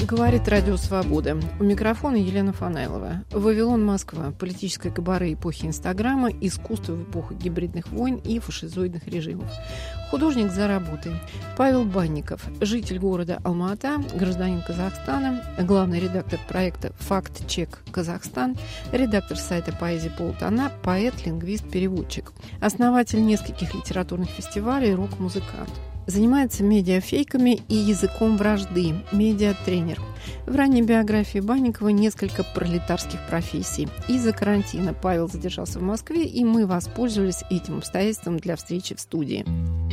Говорит Радио Свобода. У микрофона Елена Фанаилова. «Вавилон, Москва. Политическое кабаре эпохи Инстаграма. Искусство в эпоху гибридных войн и фашизоидных режимов». Художник за работой. Павел Банников. Житель города Алма-Ата, гражданин Казахстана, главный редактор проекта «Факт-чек Казахстан», редактор сайта «Поэзия полутона», поэт, лингвист, переводчик. Основатель нескольких литературных фестивалей, рок-музыкант. Занимается медиафейками и языком вражды, медиатренер. В ранней биографии Банникова несколько пролетарских профессий. Из-за карантина Павел задержался в Москве, и мы воспользовались этим обстоятельством для встречи в студии.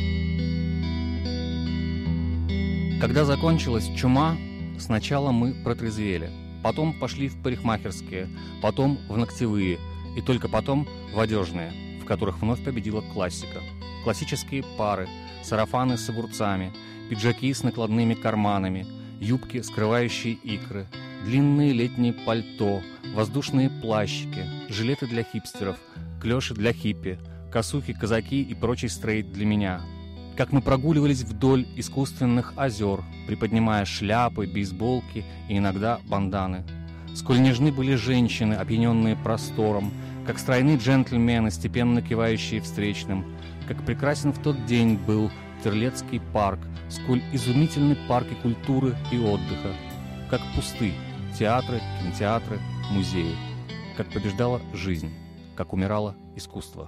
Когда закончилась чума, сначала мы протрезвели, потом пошли в парикмахерские, потом в ногтевые, и только потом в одежные, в которых вновь победила классика. Классические пары, сарафаны с огурцами, пиджаки с накладными карманами, юбки, скрывающие икры, длинные летние пальто, воздушные плащики, жилеты для хипстеров, клёши для хиппи, косухи, казаки и прочий стрейт для меня. Как мы прогуливались вдоль искусственных озер, приподнимая шляпы, бейсболки и иногда банданы. Сколь нежны были женщины, опьяненные простором, как стройны джентльмены, степенно кивающие встречным, как прекрасен в тот день был Терлецкий парк, сколь изумительны парки культуры и отдыха, как пусты театры, кинотеатры, музеи, как побеждала жизнь, как умирало искусство.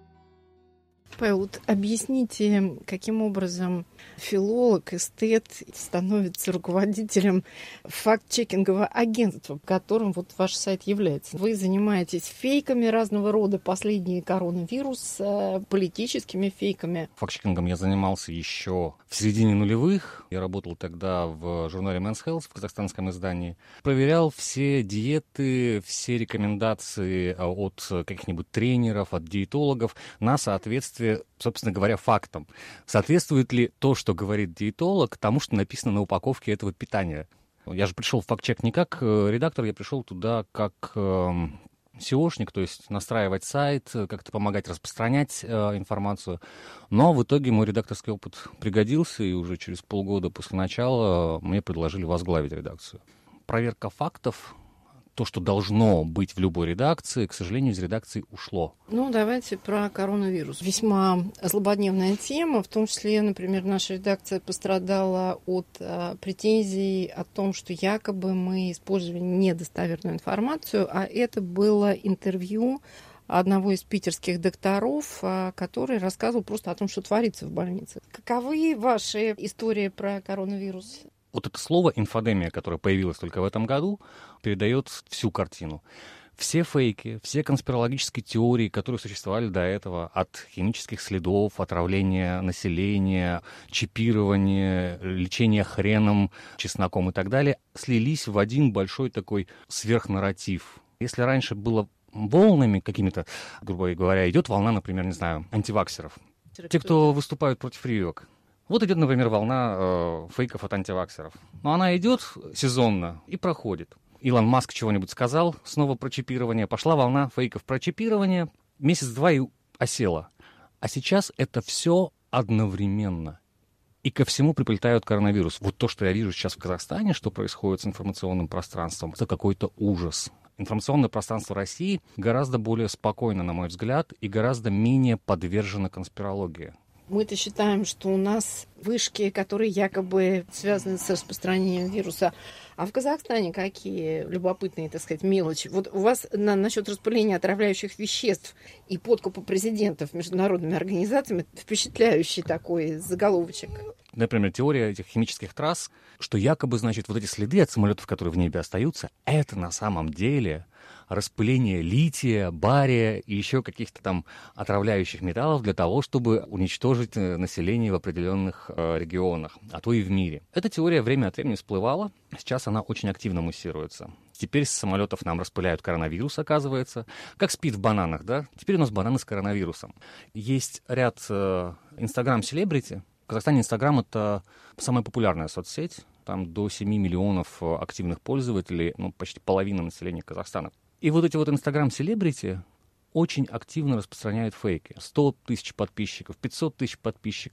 Павел, вот объясните, каким образом филолог, эстет становится руководителем факт-чекингового агентства, которым вот ваш сайт является. Вы занимаетесь фейками разного рода, последний коронавирус, политическими фейками. Факт-чекингом я занимался еще в середине нулевых. Я работал тогда в журнале Men's Health в казахстанском издании. Проверял все диеты, все рекомендации от каких-нибудь тренеров, от диетологов на соответствие, собственно говоря, фактам. Соответствует ли то, что говорит диетолог, тому, что написано на упаковке этого питания? Я же пришел в факт-чек не как редактор, я пришел туда как SEOшник, то есть настраивать сайт, как-то помогать распространять информацию. Но в итоге мой редакторский опыт пригодился, и уже через полгода после начала мне предложили возглавить редакцию. Проверка фактов, то, что должно быть в любой редакции, к сожалению, из редакции ушло. Ну, давайте про коронавирус. Весьма злободневная тема, в том числе, например, наша редакция пострадала от претензий о том, что якобы мы использовали недостоверную информацию, а это было интервью одного из питерских докторов, который рассказывал просто о том, что творится в больнице. Каковы ваши истории про коронавирус? Вот это слово «инфодемия», которое появилось только в этом году, передает всю картину. Все фейки, все конспирологические теории, которые существовали до этого, от химических следов, отравления населения, чипирования, лечения хреном, чесноком и так далее, слились в один большой такой сверхнарратив. Если раньше было волнами какими-то, грубо говоря, идет волна, например, не знаю, антиваксеров. Те, кто выступают против прививок. Вот идет, например, волна фейков от антиваксеров. Но она идет сезонно и проходит. Илон Маск чего-нибудь сказал, снова про чипирование. Пошла волна фейков про чипирование. Месяц-два и осела. А сейчас это все одновременно. И ко всему приплетают коронавирус. Вот то, что я вижу сейчас в Казахстане, что происходит с информационным пространством, это какой-то ужас. Информационное пространство России гораздо более спокойно, на мой взгляд, и гораздо менее подвержено конспирологии. Мы-то считаем, что у нас вышки, которые якобы связаны с распространением вируса. А в Казахстане какие любопытные, так сказать, мелочи? Вот у вас насчет распыления отравляющих веществ и подкупа президентов международными организациями впечатляющий такой заголовочек. Например, теория этих химических трасс, что якобы, значит, вот эти следы от самолетов, которые в небе остаются, это на самом деле распыление лития, бария и еще каких-то там отравляющих металлов для того, чтобы уничтожить население в определенных регионах, а то и в мире. Эта теория время от времени всплывала, сейчас она очень активно муссируется. Теперь с самолетов нам распыляют коронавирус, оказывается. Как спид в бананах, да? Теперь у нас бананы с коронавирусом. Есть ряд Instagram-селебрити. В Казахстане Инстаграм — это самая популярная соцсеть. Там до 7 миллионов активных пользователей, почти половина населения Казахстана. И вот эти вот Инстаграм-селебрити очень активно распространяют фейки. 100 тысяч подписчиков, 500 тысяч подписчиков.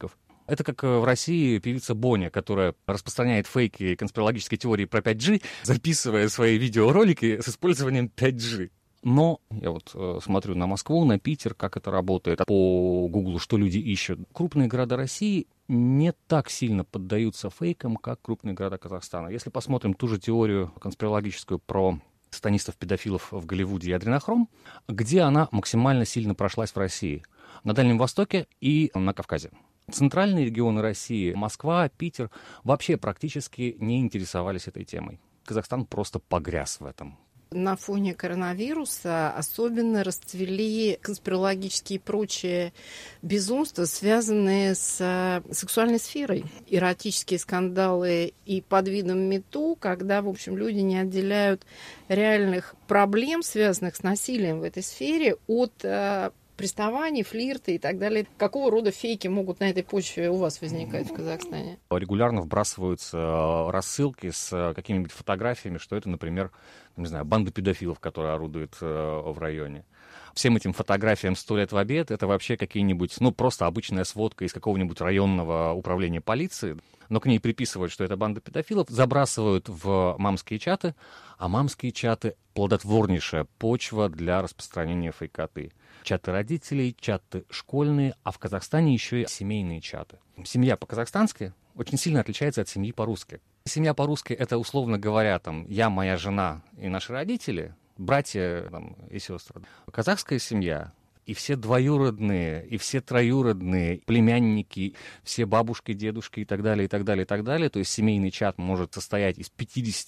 Это как в России певица Боня, которая распространяет фейки и конспирологические теории про 5G, записывая свои видеоролики с использованием 5G. Но я вот смотрю на Москву, на Питер, как это работает, по Гуглу, что люди ищут. Крупные города России не так сильно поддаются фейкам, как крупные города Казахстана. Если посмотрим ту же теорию конспирологическую про сатанистов-педофилов в Голливуде и адренохром, где она максимально сильно прошлась в России? На Дальнем Востоке и на Кавказе. Центральные регионы России, Москва, Питер, вообще практически не интересовались этой темой. Казахстан просто погряз в этом. На фоне коронавируса особенно расцвели конспирологические и прочие безумства, связанные с сексуальной сферой. Эротические скандалы и под видом МeToo, когда, в общем, люди не отделяют реальных проблем, связанных с насилием в этой сфере, от приставаний, флирты и так далее. Какого рода фейки могут на этой почве у вас возникать в Казахстане? Регулярно вбрасываются рассылки с какими-нибудь фотографиями, что это, например, не знаю, банда педофилов, которая орудует в районе. Всем этим фотографиям 100 лет в обед, это вообще какие-нибудь, просто обычная сводка из какого-нибудь районного управления полиции, но к ней приписывают, что это банда педофилов, забрасывают в мамские чаты, а мамские чаты — плодотворнейшая почва для распространения фейкоты. Чаты родителей, чаты школьные, а в Казахстане еще и семейные чаты. Семья по-казахстански очень сильно отличается от семьи по-русски. Семья по-русски — это, условно говоря, я, моя жена и наши родители, братья и сестры. Казахская семья — и все двоюродные, и все троюродные, племянники, все бабушки, дедушки и так далее, и так далее, и так далее. То есть семейный чат может состоять из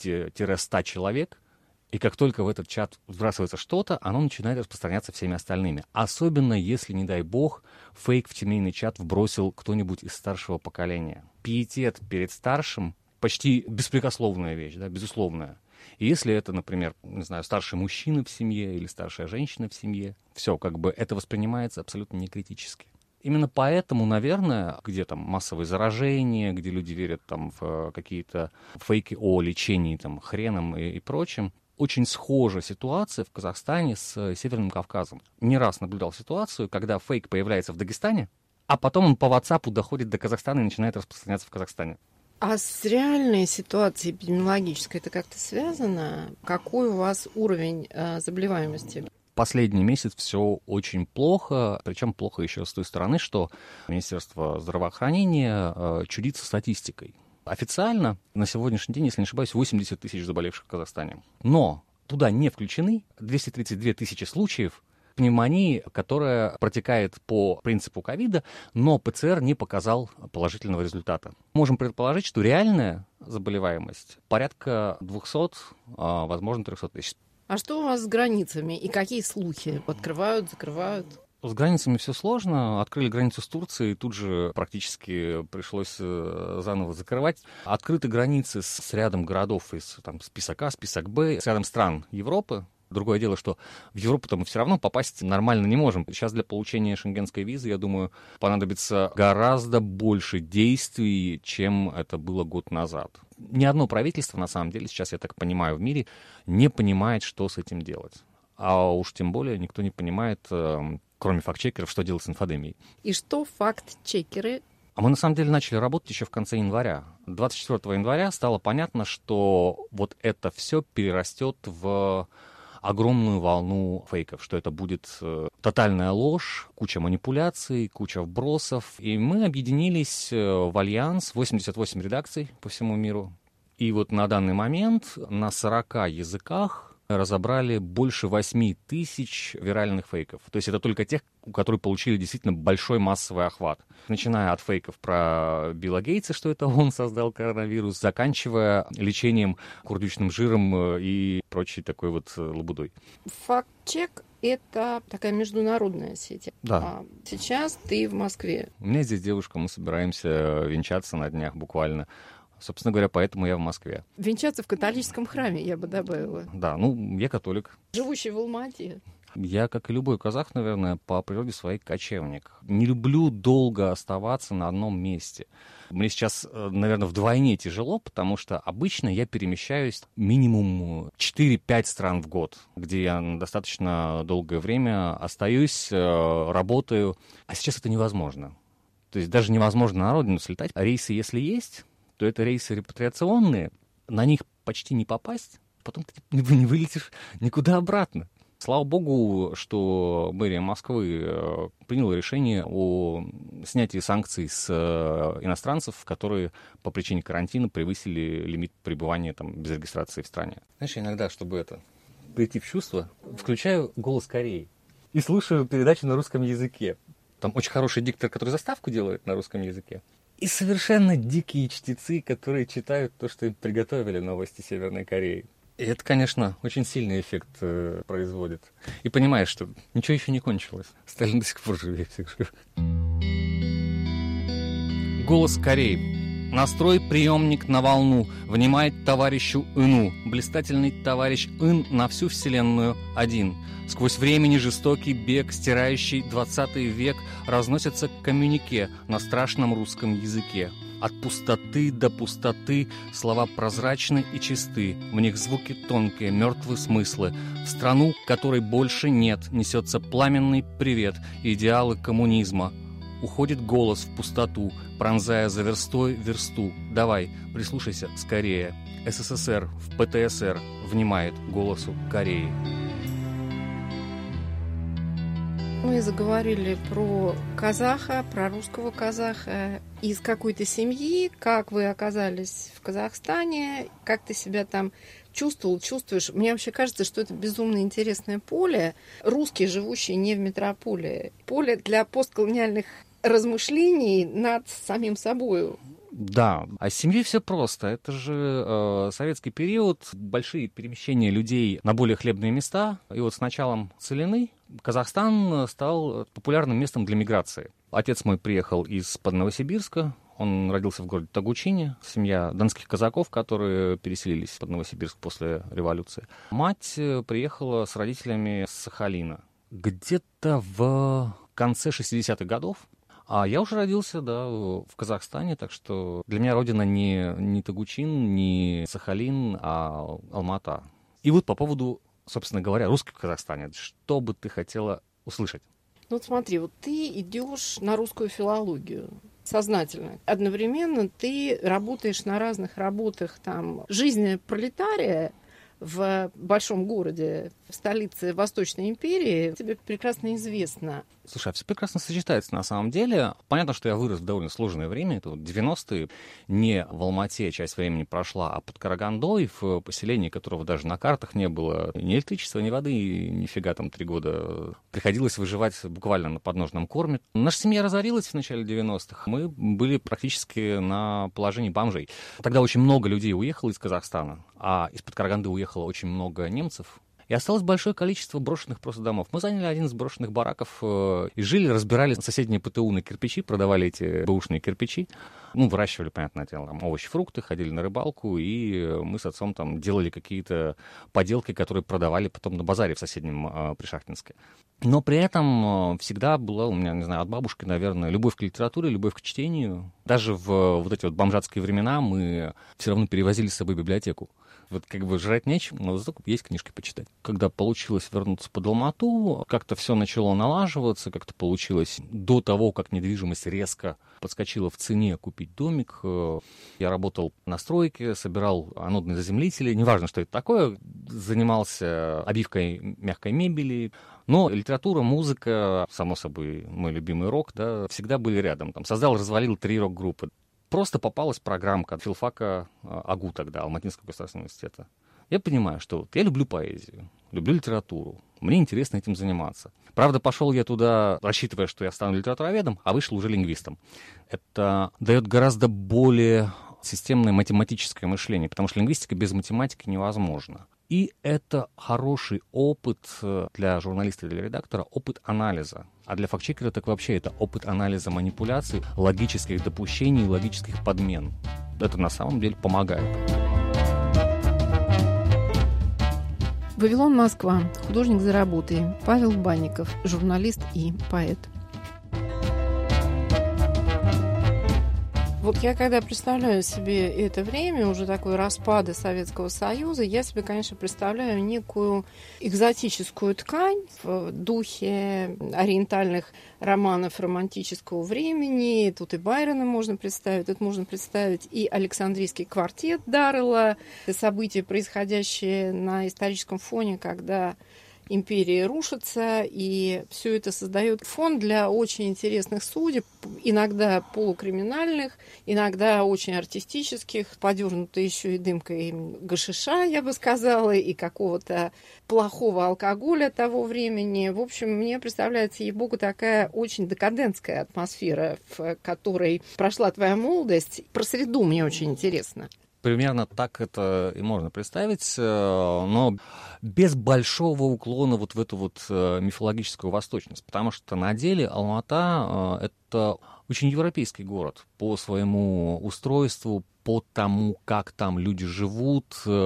50-100 человек, и как только в этот чат вбрасывается что-то, оно начинает распространяться всеми остальными. Особенно если, не дай бог, фейк в семейный чат вбросил кто-нибудь из старшего поколения. Пиетет перед старшим — почти беспрекословная вещь, безусловная. И если это, например, старший мужчина в семье или старшая женщина в семье, все, это воспринимается абсолютно некритически. Именно поэтому, наверное, где массовые заражения, где люди верят в какие-то фейки о лечении хреном и прочим, очень схожа ситуация в Казахстане с Северным Кавказом. Не раз наблюдал ситуацию, когда фейк появляется в Дагестане, а потом он по WhatsApp доходит до Казахстана и начинает распространяться в Казахстане. А с реальной ситуацией эпидемиологической это как-то связано? Какой у вас уровень заболеваемости? Последний месяц все очень плохо, причем плохо еще с той стороны, что Министерство здравоохранения чудит со статистикой. Официально на сегодняшний день, если не ошибаюсь, 80 тысяч заболевших в Казахстане. Но туда не включены 232 тысячи случаев пневмонии, которая протекает по принципу ковида, но ПЦР не показал положительного результата. Можем предположить, что реальная заболеваемость порядка 200, возможно, 300 тысяч. А что у вас с границами и какие слухи? Открывают, закрывают? С границами все сложно. Открыли границу с Турцией, тут же практически пришлось заново закрывать. Открыты границы с рядом городов из список А, список Б, с рядом стран Европы. Другое дело, что в Европу-то мы все равно попасть нормально не можем. Сейчас для получения шенгенской визы, я думаю, понадобится гораздо больше действий, чем это было год назад. Ни одно правительство, на самом деле, сейчас, я так понимаю, в мире не понимает, что с этим делать. А уж тем более никто не понимает, кроме факт-чекеров, что делать с инфодемией. И что факт-чекеры? А мы, на самом деле, начали работать еще в конце января. 24 января стало понятно, что вот это все перерастет в огромную волну фейков, что это будет тотальная ложь, куча манипуляций, куча вбросов. И мы объединились в альянс, 88 редакций по всему миру. И вот на данный момент на 40 языках разобрали больше 8 тысяч виральных фейков. То есть это только тех, которые получили действительно большой массовый охват. Начиная от фейков про Билла Гейтса, что это он создал коронавирус, заканчивая лечением курдючным жиром и прочей такой вот лабудой. Факт-чек — это такая международная сеть. Да. А сейчас ты в Москве. У меня здесь девушка, мы собираемся венчаться на днях буквально. Собственно говоря, поэтому я в Москве. Венчаться в католическом храме, я бы добавила. Да, я католик. Живущий в Алмате. Я, как и любой казах, наверное, по природе своей кочевник. Не люблю долго оставаться на одном месте. Мне сейчас, наверное, вдвойне тяжело, потому что обычно я перемещаюсь минимум 4-5 стран в год, где я достаточно долгое время остаюсь, работаю. А сейчас это невозможно. То То есть даже невозможно на родину слетать. А рейсы, если есть, то это рейсы репатриационные. На них почти не попасть, потом ты не вылетишь никуда обратно. Слава богу, что мэрия Москвы приняла решение о снятии санкций с иностранцев, которые по причине карантина превысили лимит пребывания там, без регистрации в стране. Знаешь, иногда, чтобы прийти в чувство, включаю «Голос Кореи» и слушаю передачу на русском языке. Там очень хороший диктор, который заставку делает на русском языке. И совершенно дикие чтецы, которые читают то, что им приготовили новости Северной Кореи. И это, конечно, очень сильный эффект производит. И понимаешь, что ничего еще не кончилось. Сталин до сих пор живет, всех жив. Голос Кореи. Настрой приемник на волну. Внимает товарищу Ыну. Блистательный товарищ Ын на всю вселенную один. Сквозь времени жестокий бег, стирающий 20 век, разносится коммюнике на страшном русском языке. От пустоты до пустоты слова прозрачны и чисты, в них звуки тонкие, мертвые смыслы. В страну, которой больше нет, несется пламенный привет, идеалы коммунизма. Уходит голос в пустоту, пронзая за верстой версту. Давай, прислушайся скорее. СССР в ПТСР внимает голосу Кореи. Мы заговорили про казаха, про русского казаха из какой-то семьи, как вы оказались в Казахстане, как ты себя там чувствуешь. Мне вообще кажется, что это безумно интересное поле, русские, живущие не в метрополии, поле для постколониальных размышлений над самим собой. Да, а с семьей все просто. Это же советский период, большие перемещения людей на более хлебные места. И вот с началом целины Казахстан стал популярным местом для миграции. Отец мой приехал из-под Новосибирска. Он родился в городе Тагучине. Семья донских казаков, которые переселились под Новосибирск после революции. Мать приехала с родителями с Сахалина. Где-то в конце 60-х годов. А я уже родился, в Казахстане, так что для меня родина не Тагучин, не Сахалин, а Алма-Ата. И вот по поводу, собственно говоря, русских в Казахстане, что бы ты хотела услышать? Ну вот смотри, вот ты идешь на русскую филологию сознательно. Одновременно ты работаешь на разных работах, там, жизнь пролетария в большом городе, в столице Восточной империи, тебе прекрасно известно. Слушай, все прекрасно сочетается на самом деле. Понятно, что я вырос в довольно сложное время. Это вот 90-е. Не в Алма-Ате часть времени прошла, а под Карагандой, в поселении, которого даже на картах не было ни электричества, ни воды, нифига там 3 года. Приходилось выживать буквально на подножном корме. Наша семья разорилась в начале 90-х. Мы были практически на положении бомжей. Тогда очень много людей уехало из Казахстана, а из-под Караганды уехало очень много немцев. И осталось большое количество брошенных просто домов. Мы заняли один из брошенных бараков и жили, разбирали соседние ПТУ на кирпичи, продавали эти бэушные кирпичи. Выращивали, понятное дело, там, овощи, фрукты, ходили на рыбалку, и мы с отцом там делали какие-то поделки, которые продавали потом на базаре в соседнем Пришахтинске. Но при этом всегда была у меня, не знаю, от бабушки, наверное, любовь к литературе, любовь к чтению. Даже в вот эти вот бомжатские времена мы все равно перевозили с собой библиотеку. Вот как бы жрать нечем, но зато есть книжки почитать. Когда получилось вернуться под Алма-Ату, как-то все начало налаживаться, как-то получилось до того, как недвижимость резко подскочила в цене, купить домик. Я работал на стройке, собирал анодные заземлители, неважно, что это такое, занимался обивкой мягкой мебели. Но литература, музыка, само собой, мой любимый рок, всегда были рядом. Там создал, развалил 3 рок-группы. Просто попалась программка от филфака АГУ тогда, Алматинского государственного университета. Я понимаю, что я люблю поэзию, люблю литературу, мне интересно этим заниматься. Правда, пошел я туда, рассчитывая, что я стану литературоведом, а вышел уже лингвистом. Это дает гораздо более системное математическое мышление, потому что лингвистика без математики невозможна. И это хороший опыт для журналиста и для редактора, опыт анализа. А для фактчекера так вообще это опыт анализа манипуляций, логических допущений, логических подмен. Это на самом деле помогает. Вавилон, Москва. Художник за работой. Павел Банников, журналист и поэт. Вот я когда представляю себе это время, уже такое распада Советского Союза, я себе, конечно, представляю некую экзотическую ткань в духе ориентальных романов романтического времени. Тут и Байрона можно представить, тут можно представить и Александрийский квартет Даррелла, события, происходящие на историческом фоне, когда империя рушится, и все это создает фон для очень интересных судеб, иногда полукриминальных, иногда очень артистических, подернутой еще и дымкой гашиша, я бы сказала, и какого-то плохого алкоголя того времени. В общем, мне представляется, ей-богу, такая очень декадентская атмосфера, в которой прошла твоя молодость. Про среду мне очень интересно. Примерно так это и можно представить, но без большого уклона вот в эту вот мифологическую восточность, потому что на деле Алма-Ата — это очень европейский город по своему устройству, по тому, как там люди живут,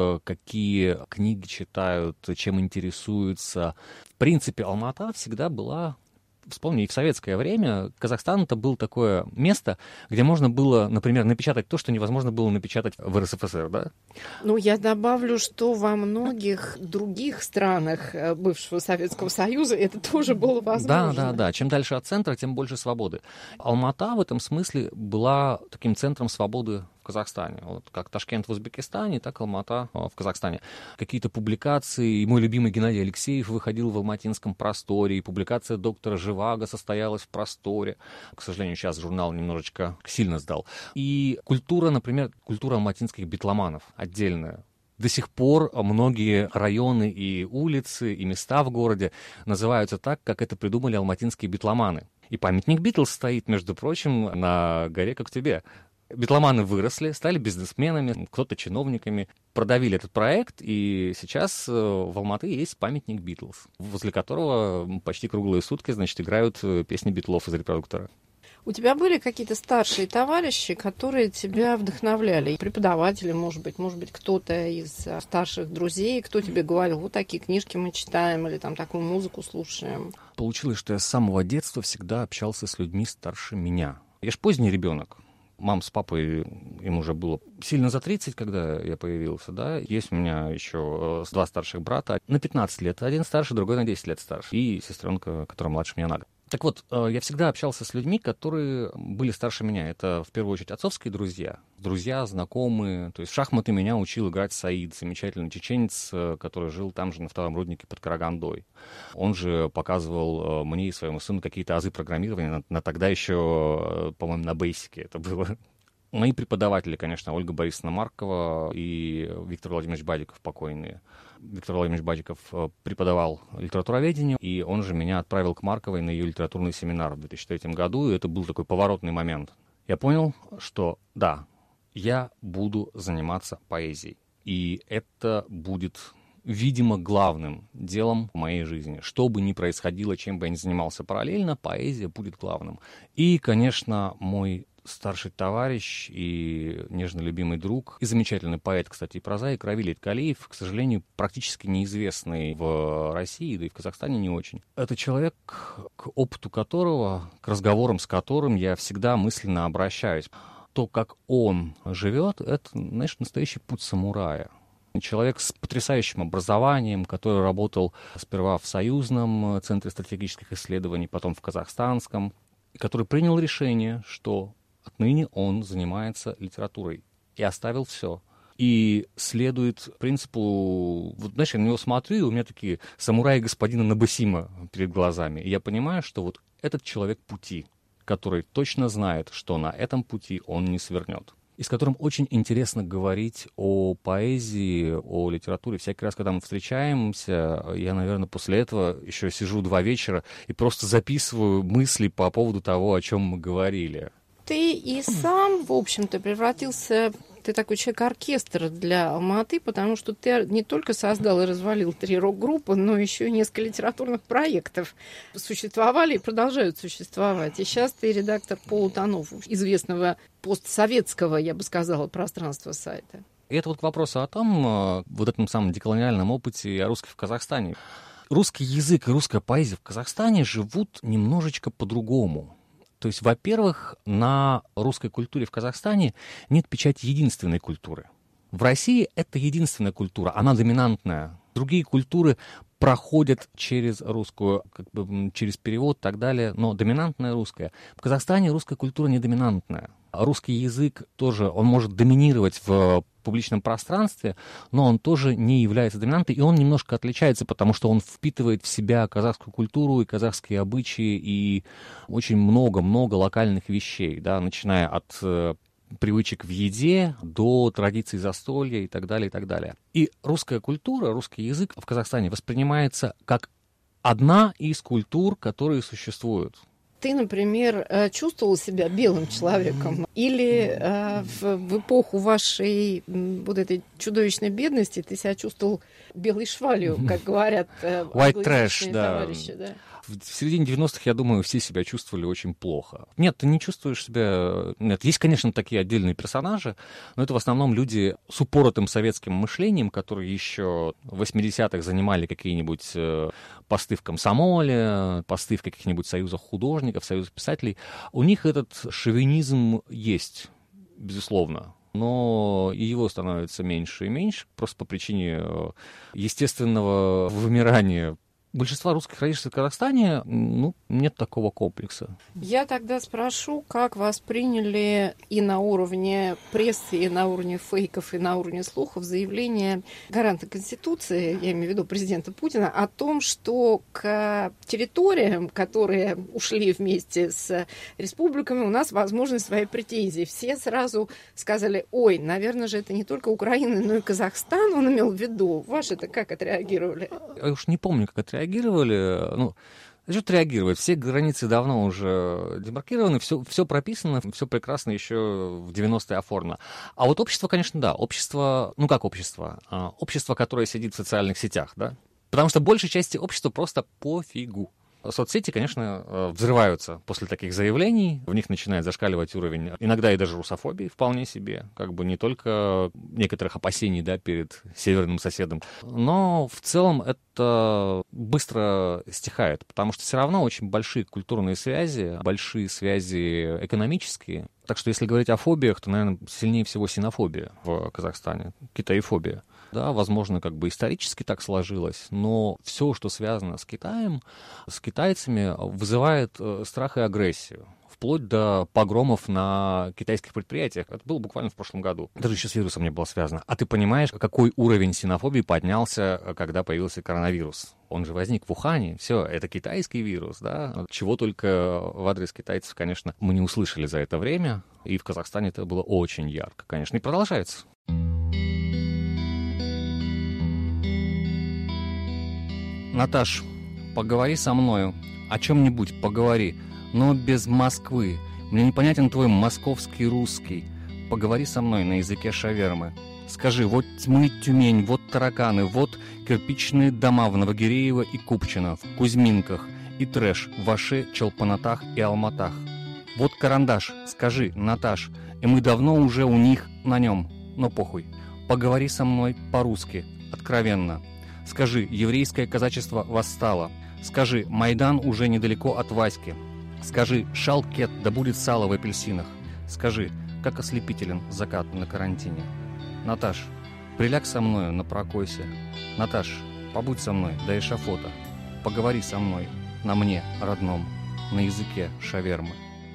какие книги читают, чем интересуются. В принципе, Алма-Ата всегда была... Вспомни, и в советское время Казахстан — это было такое место, где можно было, например, напечатать то, что невозможно было напечатать в РСФСР, да? Ну, я добавлю, что во многих других странах бывшего Советского Союза это тоже было возможно. Да. Чем дальше от центра, тем больше свободы. Алма-Ата в этом смысле была таким центром свободы в Казахстане. Вот как Ташкент в Узбекистане, так Алма-Ата в Казахстане. Какие-то публикации, и мой любимый Геннадий Алексеев выходил в алматинском просторе, и публикация доктора Живаго состоялась в просторе. К сожалению, сейчас журнал немножечко сильно сдал. И культура, например, культура алматинских битломанов отдельная. До сих пор многие районы и улицы, и места в городе называются так, как это придумали алматинские битломаны. И памятник Битлз стоит, между прочим, на горе Коктебе. Битломаны выросли, стали бизнесменами, кто-то чиновниками, продавили этот проект, и сейчас в Алматы есть памятник Битлз, возле которого почти круглые сутки, значит, играют песни Битлов из репродуктора. У тебя были какие-то старшие товарищи, которые тебя вдохновляли? Преподаватели, может быть, кто-то из старших друзей, кто тебе говорил, вот такие книжки мы читаем, или там такую музыку слушаем? Получилось, что я с самого детства всегда общался с людьми старше меня. Я ж поздний ребенок. Мам с папой, им уже было сильно за 30, когда я появился, да. Есть у меня еще 2 старших брата, на 15 лет, один старше, другой на 10 лет старше, и сестренка, которая младше меня на год. Так вот, я всегда общался с людьми, которые были старше меня. Это, в первую очередь, отцовские друзья, знакомые. То есть в шахматы меня учил играть Саид, замечательный чеченец, который жил там же на втором руднике под Карагандой. Он же показывал мне и своему сыну какие-то азы программирования на тогда еще, по-моему, на бейсике это было. Мои преподаватели, конечно, Ольга Борисовна Маркова и Виктор Владимирович Бадиков, покойные. Виктор Владимирович Бадиков преподавал литературоведение, и он же меня отправил к Марковой на ее литературный семинар в 2003 году, и это был такой поворотный момент. Я понял, что да, я буду заниматься поэзией, и это будет, видимо, главным делом в моей жизни. Что бы ни происходило, чем бы я ни занимался параллельно, поэзия будет главным. И, конечно, мой старший товарищ и нежно любимый друг, и замечательный поэт, кстати, и прозаик Равиль Иткалиев, к сожалению, практически неизвестный в России, да и в Казахстане не очень. Это человек, к опыту которого, к разговорам с которым я всегда мысленно обращаюсь. То, как он живет, это, знаешь, настоящий путь самурая. Человек с потрясающим образованием, который работал сперва в Союзном центре стратегических исследований, потом в Казахстанском, и который принял решение, что отныне он занимается литературой и оставил все. И следует принципу... Вот, знаешь, я на него смотрю, и у меня такие самураи господина Набасима перед глазами. И я понимаю, что вот этот человек пути, который точно знает, что на этом пути он не свернет. И с которым очень интересно говорить о поэзии, о литературе. Всякий раз, когда мы встречаемся, я, наверное, после этого еще сижу 2 вечера и просто записываю мысли по поводу того, о чем мы говорили. Ты и сам, в общем-то, превратился... Ты такой человек-оркестр для Алма-Аты, потому что ты не только создал и развалил 3 рок-группы, но еще и несколько литературных проектов существовали и продолжают существовать. И сейчас ты редактор полутонов, известного постсоветского, я бы сказала, пространства сайта. И это вот к вопросу о том, вот этом самом деколониальном опыте о русских в Казахстане. Русский язык и русская поэзия в Казахстане живут немножечко по-другому. То есть, во-первых, на русской культуре в Казахстане нет печати единственной культуры. В России это единственная культура, она доминантная. Другие культуры проходят через русскую, через перевод и так далее, но доминантная русская. В Казахстане русская культура не доминантная. Русский язык тоже, он может доминировать в публичном пространстве, но он тоже не является доминантой, и он немножко отличается, потому что он впитывает в себя казахскую культуру и казахские обычаи, и очень много-много локальных вещей, да, начиная от привычек в еде до традиций застолья и так далее, и так далее. И русская культура, русский язык в Казахстане воспринимается как одна из культур, которые существуют. Ты, например, чувствовал себя белым человеком? Или в эпоху вашей вот этой чудовищной бедности ты себя чувствовал белой швалью, как говорят White trash, да. Товарищи, да? В середине 90-х, я думаю, все себя чувствовали очень плохо. Нет, ты не чувствуешь себя... Нет, есть, конечно, такие отдельные персонажи, но это в основном люди с упоротым советским мышлением, которые еще в 80-х занимали какие-нибудь посты в комсомоле, посты в каких-нибудь союзах художников, союзах писателей. У них этот шовинизм есть, безусловно. Но и его становится меньше и меньше, просто по причине естественного вымирания. Большинства русских родившихся в Казахстане, нет такого комплекса. Я тогда спрошу, как восприняли и на уровне прессы, и на уровне фейков, и на уровне слухов заявление гаранта Конституции, я имею в виду президента Путина, о том, что к территориям, которые ушли вместе с республиками, у нас возможны свои претензии. Все сразу сказали: ой, наверное же это не только Украина, но и Казахстан, он имел в виду. Ваши-то как отреагировали? Я уж не помню, как отреагировали. Что-то реагировать. Все границы давно уже демаркированы, все прописано, все прекрасно еще в 90-е оформлено. А вот общество, конечно, да. Общество, как общество? Общество, которое сидит в социальных сетях, да? Потому что большей части общества просто пофигу. Соцсети, конечно, взрываются после таких заявлений, в них начинает зашкаливать уровень, иногда и даже русофобии вполне себе, не только некоторых опасений, да, перед северным соседом, но в целом это быстро стихает, потому что все равно очень большие культурные связи, большие связи экономические. Так что если говорить о фобиях, то, наверное, сильнее всего синофобия в Казахстане, китаефобия. Да, возможно, исторически так сложилось, но все, что связано с Китаем, с китайцами, вызывает страх и агрессию. Вплоть до погромов на китайских предприятиях. Это было буквально в прошлом году. Даже еще с вирусом не было связано. А ты понимаешь, какой уровень синофобии поднялся, когда появился коронавирус? Он же возник в Ухане. Все, это китайский вирус, да? Чего только в адрес китайцев, конечно, мы не услышали за это время. И в Казахстане это было очень ярко, конечно. И продолжается. Наташ, поговори со мною, о чем-нибудь поговори, но без Москвы. Мне непонятен твой московский русский. Поговори со мной на языке шавермы. Скажи, вот тьмы Тюмень, вот тараканы, вот кирпичные дома в Новогиреево и Купчино, в Кузьминках, и трэш в Аше, Чолпанатах и Алматах. Вот карандаш, скажи, Наташ, и мы давно уже у них на нем, но похуй. Поговори со мной по-русски, откровенно. Скажи, еврейское казачество восстало. Скажи, Майдан уже недалеко от Васьки. Скажи, шалкет, да будет сало в апельсинах. Скажи, как ослепителен закат на карантине. Наташ, приляг со мною на прокойсе. Наташ, побудь со мной до эшафота. Поговори со мной на мне, родном, на языке шавермы.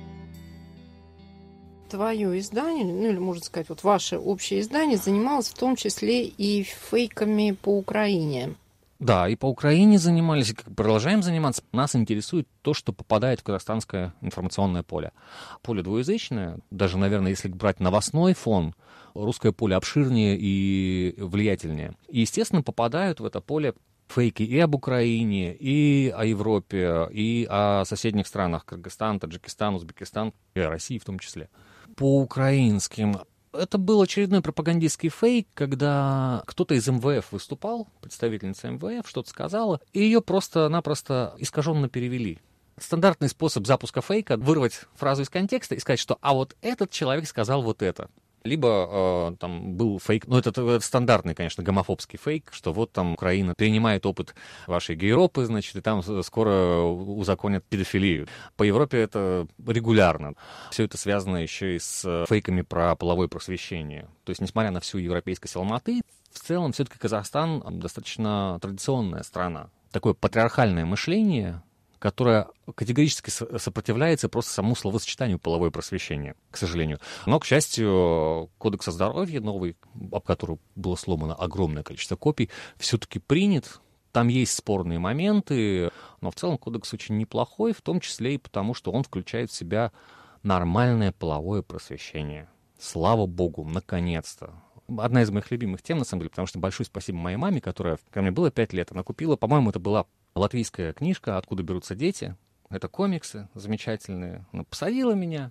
Твое издание, или можно сказать, ваше общее издание занималось в том числе и фейками по Украине. Да, и по Украине занимались, и продолжаем заниматься. Нас интересует то, что попадает в казахстанское информационное поле. Поле двуязычное, даже, наверное, если брать новостной фон, русское поле обширнее и влиятельнее. И, естественно, попадают в это поле фейки и об Украине, и о Европе, и о соседних странах, Кыргызстан, Таджикистан, Узбекистан, и о России в том числе. По украинским. Это был очередной пропагандистский фейк, когда кто-то из МВФ выступал, представительница МВФ что-то сказала, и ее просто-напросто искаженно перевели. Стандартный способ запуска фейка — вырвать фразу из контекста и сказать, что «а вот этот человек сказал вот это». Либо там был фейк, это стандартный, конечно, гомофобский фейк, что вот там Украина перенимает опыт вашей гейропы, значит, и там скоро узаконят педофилию. По Европе это регулярно. Все это связано еще и с фейками про половое просвещение. То есть, несмотря на всю европейскость Алматы, в целом все-таки Казахстан достаточно традиционная страна. Такое патриархальное мышление, которое категорически сопротивляется просто самому словосочетанию половое просвещение, к сожалению. Но, к счастью, Кодекс о здоровье новый, об котором было сломано огромное количество копий, все-таки принят. Там есть спорные моменты, но в целом кодекс очень неплохой, в том числе и потому, что он включает в себя нормальное половое просвещение. Слава богу, наконец-то. Одна из моих любимых тем, на самом деле, потому что большое спасибо моей маме, которая, когда мне было 5 лет, она купила, по-моему, это была латвийская книжка «Откуда берутся дети». Это комиксы замечательные. Она посадила меня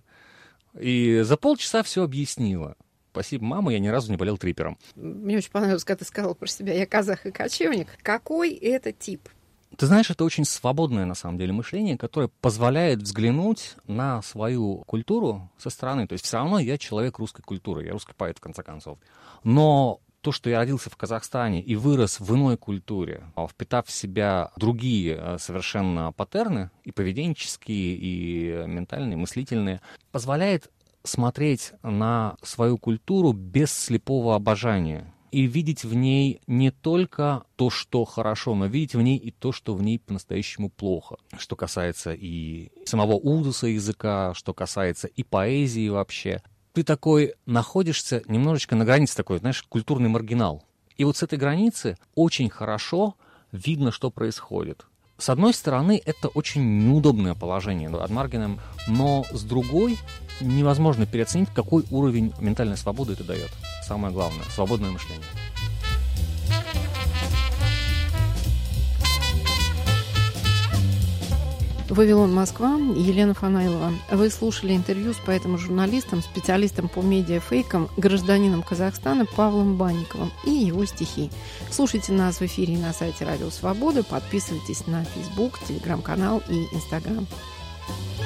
и за полчаса все объяснила. Спасибо, мама, я ни разу не болел трипером. Мне очень понравилось, когда ты сказала про себя «я казах и кочевник». Какой это тип? Ты знаешь, это очень свободное, на самом деле, мышление, которое позволяет взглянуть на свою культуру со стороны. То есть все равно я человек русской культуры, я русский поэт, в конце концов. Но то, что я родился в Казахстане и вырос в иной культуре, впитав в себя другие совершенно паттерны, и поведенческие, и ментальные, мыслительные, позволяет смотреть на свою культуру без слепого обожания. И видеть в ней не только то, что хорошо, но видеть в ней и то, что в ней по-настоящему плохо. Что касается и самого узуса языка, что касается и поэзии вообще. Ты такой находишься немножечко на границе, такой, знаешь, культурный маргинал. И вот с этой границы очень хорошо видно, что происходит. С одной стороны, это очень неудобное положение ad marginem, но с другой невозможно переоценить, какой уровень ментальной свободы это дает. Самое главное — свободное мышление. «Вавилон, Москва», Елена Фанайлова. Вы слушали интервью с поэтом и журналистом, специалистом по медиафейкам, гражданином Казахстана Павлом Банниковым и его стихи. Слушайте нас в эфире на сайте Радио Свобода, подписывайтесь на Facebook, Телеграм-канал и Instagram.